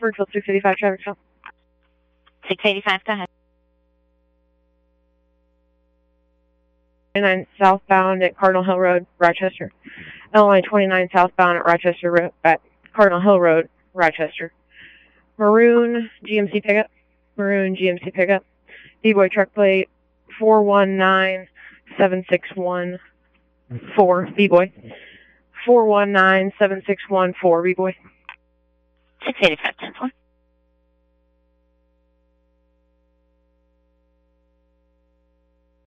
Springfield 685 traffic stop. 685, go ahead. 29 southbound at Cardinal Hill Road, Rochester. L-line 29 southbound at at Cardinal Hill Road, Rochester. Maroon GMC pickup. Maroon GMC pickup. B-boy truck plate 419761 B-boy. 419761 B-boy. 685, 10-4.